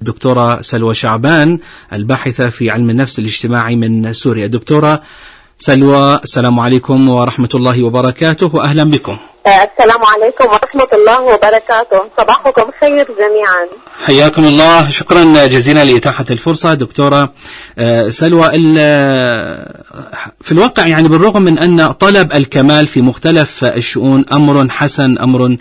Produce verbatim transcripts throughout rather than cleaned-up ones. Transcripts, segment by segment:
دكتورة سلوى شعبان الباحثة في علم النفس الاجتماعي من سوريا. دكتورة سلوى، السلام عليكم ورحمة الله وبركاته وأهلا بكم. السلام عليكم ورحمة الله وبركاته، صباحكم خير جميعا. حياكم الله، شكرا جزيلا لإتاحة الفرصة. دكتورة سلوى، في الواقع يعني بالرغم من أن طلب الكمال في مختلف الشؤون أمر حسن، أمر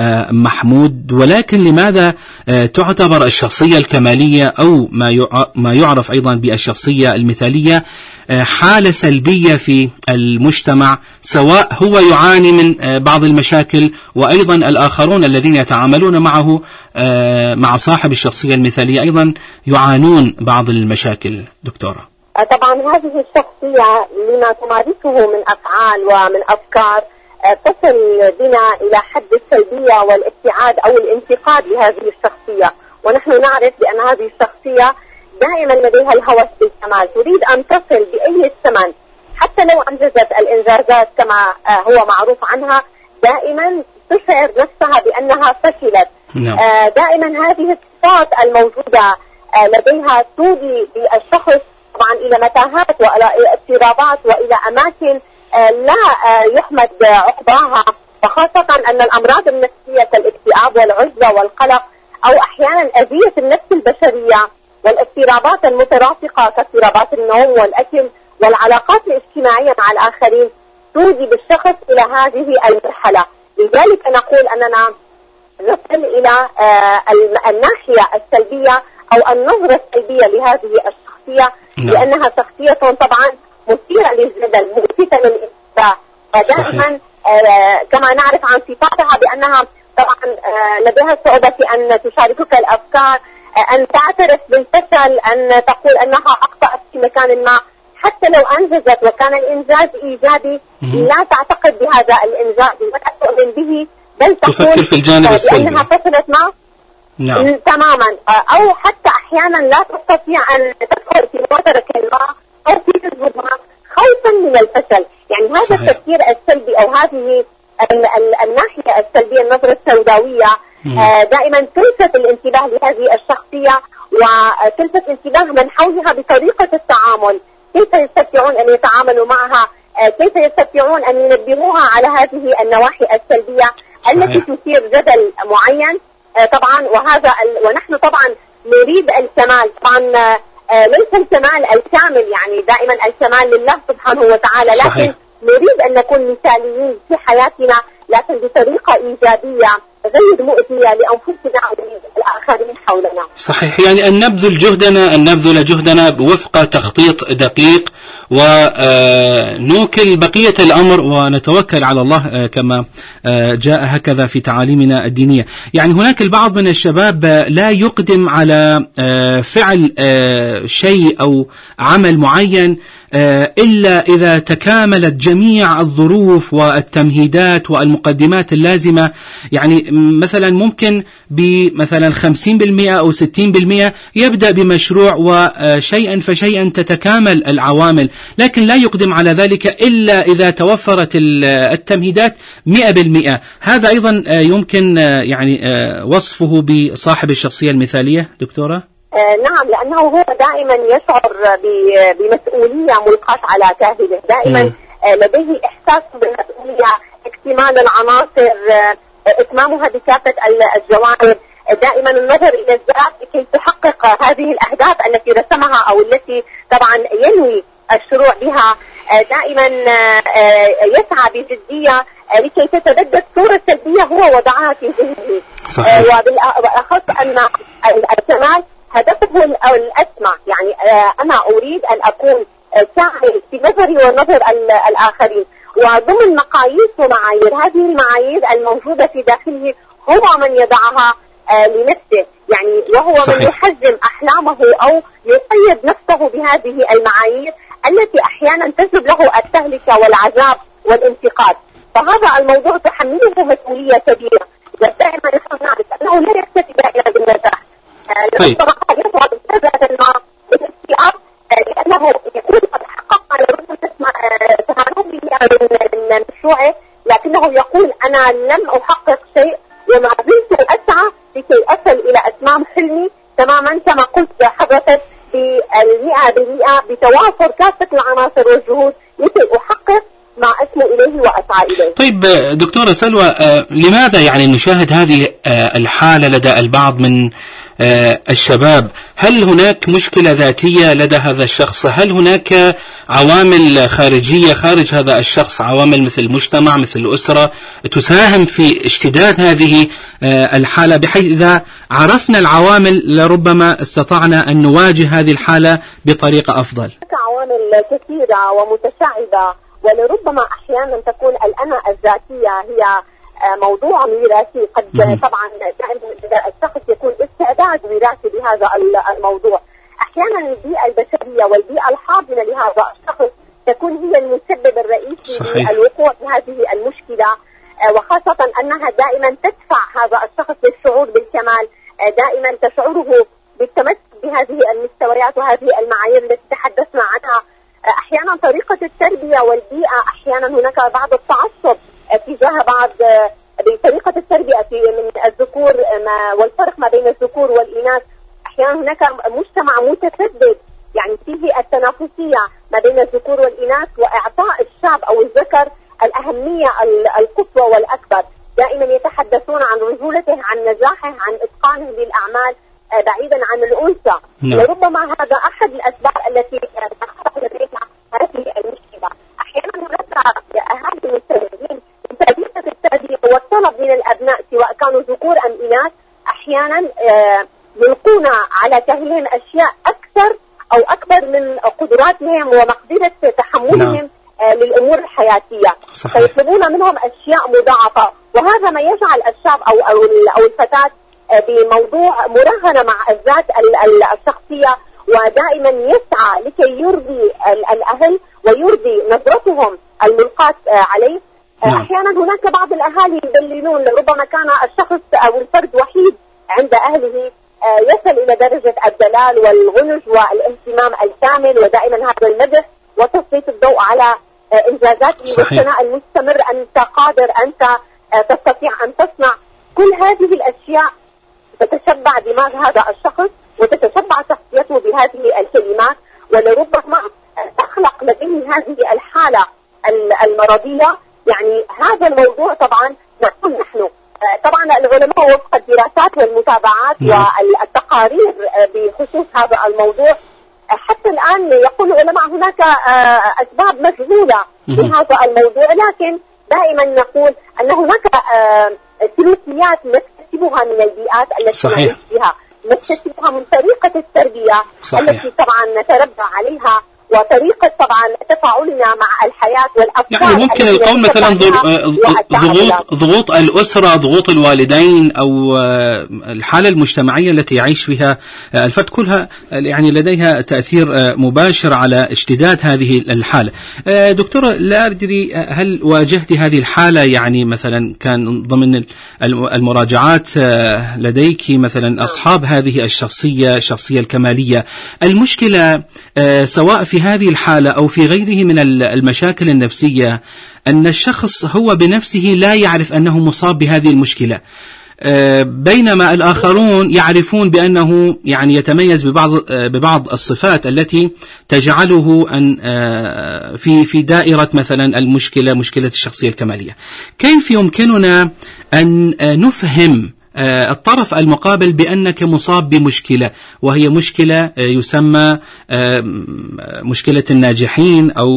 محمود، ولكن لماذا تعتبر الشخصية الكمالية أو ما يعرف أيضا بالشخصية المثالية حالة سلبية في المجتمع، سواء هو يعاني من بعض المشاكل وأيضا الآخرون الذين يتعاملون معه مع صاحب الشخصية المثالية أيضا يعانون بعض المشاكل؟ دكتورة، طبعا هذه الشخصية لما تمارسه من أفعال ومن أفكار تصل بنا إلى حد السلبية والابتعاد أو الانتقاد لهذه الشخصية، ونحن نعرف بأن هذه الشخصية دائما لديها الهوس بالكمال، تريد أن تصل بأي ثمن حتى لو أنجزت الإنجازات كما هو معروف عنها، دائما تشعر نفسها بأنها فشلت. نعم. دائما هذه الصفات الموجودة لديها تودي بالشخص طبعا إلى متاهات وإلى اضطرابات وإلى أماكن لا يحمد عقباها، وخاصة أن الأمراض النفسية كالاكتئاب والعزلة والقلق أو أحيانا أذية النفس البشرية والاضطرابات المترافقة كاضطرابات النوم والأكل والعلاقات الاجتماعية مع الآخرين تودي بالشخص إلى هذه المرحلة. لذلك نقول أننا نصل إلى الناحية السلبية أو النظرة السلبية لهذه الشخصية، لأنها شخصية طبعا مثيرة للجدل، ملفتة للانتباه، ودائما كما نعرف عن صفاتها بأنها طبعا لديها صعوبة في أن تشاركك الأفكار، أن تعترف بالفشل، أن تقول أنها أخطأت في مكان ما، حتى لو أنجزت وكان الإنجاز إيجابي لا تعتقد بهذا الإنجاز ولا تؤمن به، بل تفكر في الجانب السلبي بأنها فشلت معه. نعم. تماما. أو حتى أحيانا لا تستطيع أن تدخل في مبادرة ما أو في تجربة ما خوفا من الفشل. يعني هذا صحيح. التفكير السلبي أو هذه الناحية السلبية، النظرة السوداوية دائما تلفت الانتباه لهذه الشخصية وتلفت انتباه من حولها بطريقة التعامل، كيف يستطيعون أن يتعاملوا معها، كيف يستطيعون أن ينبهوها على هذه النواحي السلبية التي تثير جدل معين. طبعا وهذا ونحن طبعا نريد الكمال، طبعا ليس الكمال الكامل، يعني دائما الكمال لله سبحانه وتعالى، لكن صحيح. نريد أن نكون مثاليين في حياتنا لكن بطريقة إيجابية غير مؤذية لأنفسنا والآخرين حولنا. صحيح، يعني أن نبذل جهدنا أن نبذل جهدنا وفق تخطيط دقيق ونوكل بقية الأمر ونتوكل على الله كما جاء هكذا في تعاليمنا الدينية. يعني هناك البعض من الشباب لا يقدم على فعل شيء أو عمل معين إلا إذا تكاملت جميع الظروف والتمهيدات والمقدمات اللازمة. يعني مثلا ممكن بمثلا خمسين بالمئة أو ستين بالمئة يبدأ بمشروع وشيئا فشيئا تتكامل العوامل، لكن لا يقدم على ذلك إلا إذا توفرت التمهيدات مئة بالمئة. هذا أيضا يمكن يعني وصفه بصاحب الشخصية المثالية دكتورة؟ آه نعم، لأنه هو دائما يشعر بمسؤولية ملقاة على كاهله، دائما آه لديه إحساس بالمسؤولية، اكتمال العناصر، آه إتمامها بكافة الجوانب، آه دائما النظر إلى الذات لكي تحقق هذه الأهداف التي رسمها أو التي طبعا ينوي الشروع بها، آه دائما آه يسعى بجدية آه لكي تتبدد صورة سلبية هو وضعها في ذهنه، آه وبالأخص أن الكمال هدفه الأسمى. يعني أنا أريد أن أكون كامل في نظري ونظر الآخرين، وضمن مقاييس ومعايير، هذه المعايير الموجودة في داخله هو من يضعها لنفسه، يعني وهو صحيح. من يحجم أحلامه أو يقيد نفسه بهذه المعايير التي أحيانا تجلب له التهلكة والعذاب والانتقاد. فهذا الموضوع تحمله مسؤولية كبيرة، ودائما نحن نعرف أنه لا يكتفي دائما بالنجاح. طيب. لأنه يكون قد حقق على رسم ثمانين من مشروعه، لكنه يقول أنا لم أحقق شيء وما زلت أسعى لكي أصل إلى أتمام حلمي تماما كما قلت حضرتك بالمئة بالمئة بتوافر كافة العناصر والجهود لكي أحقق ما أسمو إليه وأسعى إليه. طيب دكتورة سلوى، لماذا يعني نشاهد هذه الحالة لدى البعض من الشباب؟ هل هناك مشكلة ذاتية لدى هذا الشخص؟ هل هناك عوامل خارجية خارج هذا الشخص، عوامل مثل المجتمع مثل الأسرة تساهم في اشتداد هذه الحالة، بحيث إذا عرفنا العوامل لربما استطعنا أن نواجه هذه الحالة بطريقة أفضل؟ عوامل كثيرة ومتشعبة، ولربما أحيانا تكون الأنا الذاتية هي موضوع وراثي. قد طبعا الشخص يكون استعداد وراثي لهذا الموضوع. أحيانا البيئة البشرية والبيئة الحاضنة لهذا الشخص تكون هي المسبب الرئيسي للوقوع في هذه المشكلة، وخاصة أنها دائما تدفع هذا الشخص للشعور بالكمال، دائما تشعره بالتمسك بهذه المستويات وهذه المعايير التي تحدثنا عنها. أحيانا طريقة التربية والبيئة، أحيانا هناك بعض التعصب تجاه بعض بطريقة التربية في من الذكور والفرق ما بين الذكور والإناث. أحيانا هناك مجتمع متسدد يعني فيه التنافسية ما بين الذكور والإناث، وإعطاء الشاب أو الذكر الأهمية القصوى والأكبر. دائما يتحدثون عن رجولته، عن نجاحه، عن إتقانه للأعمال بعيدا عن الأنثى. وربما هذا أحد الأسباب التي تخلق لدينا هذه المشكلة. أحيانا هناك أهالي المستهدفين من تربية التربية والطلب من الأبناء سواء كانوا ذكور أم إناث، أحيانا يلقون على كاهلهم أشياء أكثر أو أكبر من قدراتهم ومقدرة تحملهم للأمور الحياتية، فيطلبون منهم أشياء مضاعفة، وهذا ما يجعل الشاب أو أو الفتاة بموضوع مراهنة مع الذات الشخصية، ودائما يسعى لكي يرضي الأهل ويرضي نظرتهم الملقاة عليه. أحيانا هناك بعض الأهالي يدللون، ربما كان الشخص أو الفرد وحيد عند أهله، يصل إلى درجة الدلال والغنج والاهتمام الكامل، ودائما هذا المدح وتسليط الضوء على إنجازاته والثناء المستمر، أنت قادر، أنت تستطيع أن تصنع. كل هذه الأشياء تتشبع دماغ هذا الشخص وتتشبع شخصيته بهذه الكلمات، ولربما تخلق لديه هذه الحالة المرضية. يعني هذا الموضوع طبعا نقول نحن طبعا العلماء وفق الدراسات والمتابعات والتقارير بخصوص هذا الموضوع، حتى الآن يقول العلماء هناك أسباب مجهولة لهذا الموضوع، لكن دائما نقول أن هناك سلوكيات نكتسبها من البيئات التي نعيش فيها، نكتسبها من طريقة التربية صحيح. التي طبعا نتربى عليها، وطريقة طبعا تفاعلنا مع الحياة والأفكار. يعني ممكن القول مثلا ضغوط ضغوط الأسرة، ضغوط الوالدين، أو الحالة المجتمعية التي يعيش فيها الفرد، كلها يعني لديها تأثير مباشر على اشتداد هذه الحالة. دكتورة، لا أدري هل واجهت هذه الحالة، يعني مثلا كان ضمن المراجعات لديك مثلا أصحاب هذه الشخصية الشخصية الكمالية، المشكلة سواء في هذه الحالة أو في غيره من المشاكل النفسية أن الشخص هو بنفسه لا يعرف أنه مصاب بهذه المشكلة، بينما الآخرون يعرفون بأنه يعني يتميز ببعض ببعض الصفات التي تجعله أن في في دائرة مثلا المشكلة مشكلة الشخصية الكمالية. كيف يمكننا أن نفهم الطرف المقابل بأنك مصاب بمشكلة، وهي مشكلة يسمى مشكلة الناجحين أو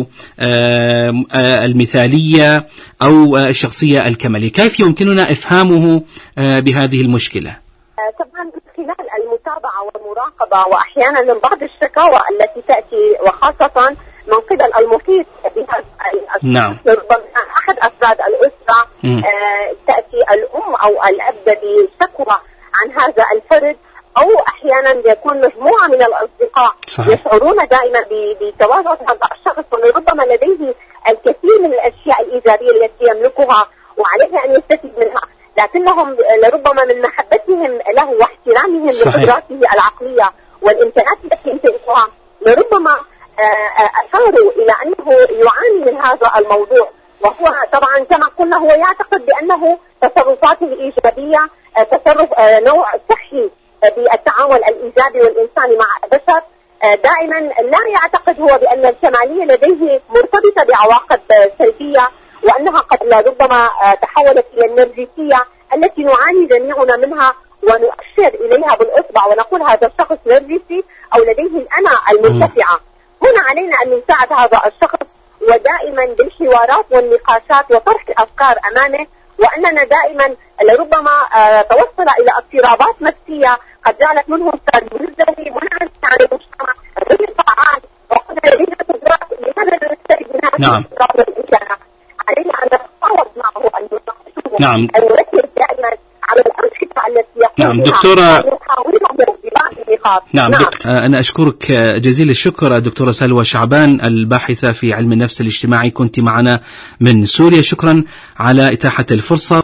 المثالية أو الشخصية الكمالية؟ كيف يمكننا إفهامه بهذه المشكلة؟ طبعا من خلال المتابعة والمراقبة، وأحيانا من بعض الشكاوى التي تأتي وخاصة من قبل المحيط بهذا الشخص. نعم. ربما أحد أفراد الأسرة آه تأتي الأم أو الأب بشكوى عن هذا الفرد، أو أحيانا يكون مجموعة من الأصدقاء صحيح. يشعرون دائما بتواجد هذا الشخص، وربما لديه الكثير من الأشياء الإيجابية التي يملكها وعليه أن يستفيد منها، لكنهم لربما من محبتهم له واحترامهم لقدراته العقلية والإمكانات التي يمتلكها لربما أشاروا إلى أنه يعاني من هذا الموضوع. وهو طبعا كما قلنا هو يعتقد بأنه تصرفاته الإيجابية تصرف نوع صحي بالتعامل الإيجابي والإنساني مع البشر. دائما لا يعتقد هو بأن الكمالية لديه مرتبطة بعواقب سلبية، وأنها قد ربما تحولت إلى النرجسية التي نعاني جميعنا منها ونؤشر إليها بالإصبع ونقول هذا الشخص نرجسي أو لديه الأنا المرتفعة. هنا علينا أن نساعد هذا الشخص، ودائما بالحوارات والنقاشات وطرح الأفكار أمامه، وأننا دائما لربما توصل إلى اضطرابات نفسية قد جعلت منه منزوي منعزل عن المجتمع غير فعال، وقد لدينا قدرات لهذا الاستخدام. نعم. علينا أن نتفاوض معه، أن نناقشه، نعم. أن نركز دائما على الأنشطة التي يقوم نعم بها، دكتورة. نعم, نعم. دكتور أنا أشكرك جزيل الشكر دكتورة سلوى شعبان الباحثة في علم النفس الاجتماعي، كنت معنا من سوريا. شكرا على إتاحة الفرصة.